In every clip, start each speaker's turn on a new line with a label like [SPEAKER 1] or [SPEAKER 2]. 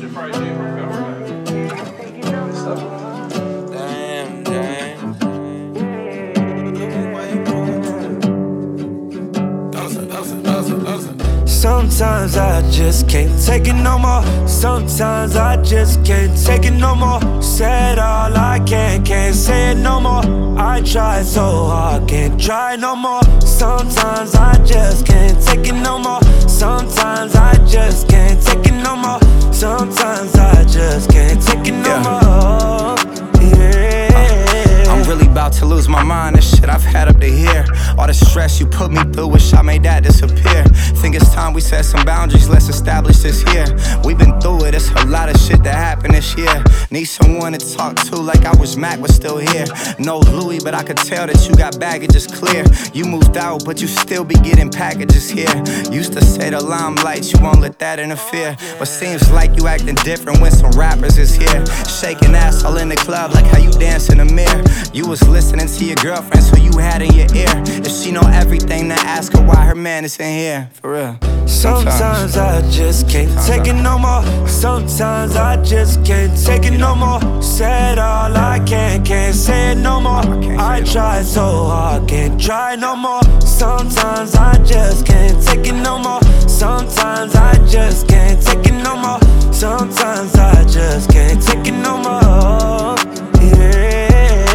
[SPEAKER 1] should probably do her
[SPEAKER 2] Damn, damn.
[SPEAKER 3] Sometimes I just can't take it no more. Sometimes I just can't take it no more. Said all I can't say it no more. I tried so hard, can't try no more. Sometimes I just can't take it no more. Sometimes I just can't take it no more. Sometimes I just can't take it no more.
[SPEAKER 2] I'm really about to lose my mind. This shit I've had up to here. All the stress you put me through, wish I made that disappear. Think it's time we set some boundaries, let's establish this here. We've been through it, it's a lot of shit that happened this year. Need someone to talk to like I wish Mac was still here. No Louis, but I could tell that you got baggages clear. You moved out, but you still be getting packages here. Used to say the limelight, you won't let that interfere. But seems like you acting different when some rappers is here. Shaking ass all in the club like how you dance in the mirror. You was listening to your girlfriends who you had in your ear. If she know everything, then ask her why her man is in here. For real.
[SPEAKER 3] Sometimes I just can't take it no more. Sometimes I just can't take it no more. Said all I can't say it no more. I tried so hard, can't try no more. Sometimes I just can't take it no more. Sometimes I just can't take it no more. Sometimes I just can't take it no more. Yeah.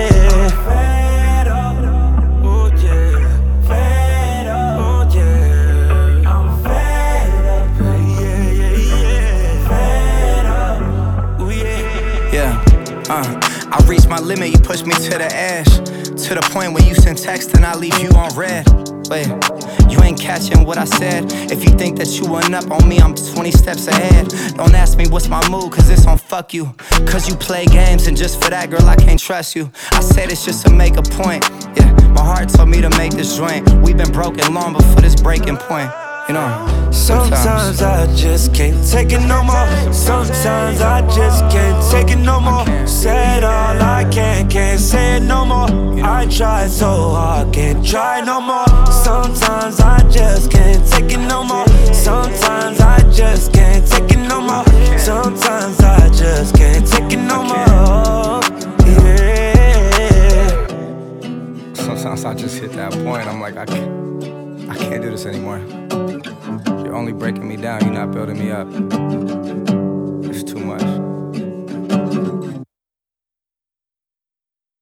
[SPEAKER 2] I reached my limit, you pushed me to the edge. To the point where you send text and I leave you on red. Wait, you ain't catching what I said. If you think that you went up on me, I'm 20 steps ahead. Don't ask me what's my mood, cause it's on fuck you. Cause you play games and just for that, girl, I can't trust you. I said it's just to make a point. Yeah, my heart told me to make this joint. We've been broken long before this breaking point. You know,
[SPEAKER 3] sometimes I just can't take it no more. Sometimes I just can't take it no more. Said all I can't say it no more. I tried so hard, can't try no more. Sometimes I just can't take it no more. Sometimes I just can't take it no more. Sometimes I just can't take it no more. Yeah.
[SPEAKER 2] Sometimes I just hit that point. I'm like, I can't do this anymore. You're only breaking me down, you're not building me up.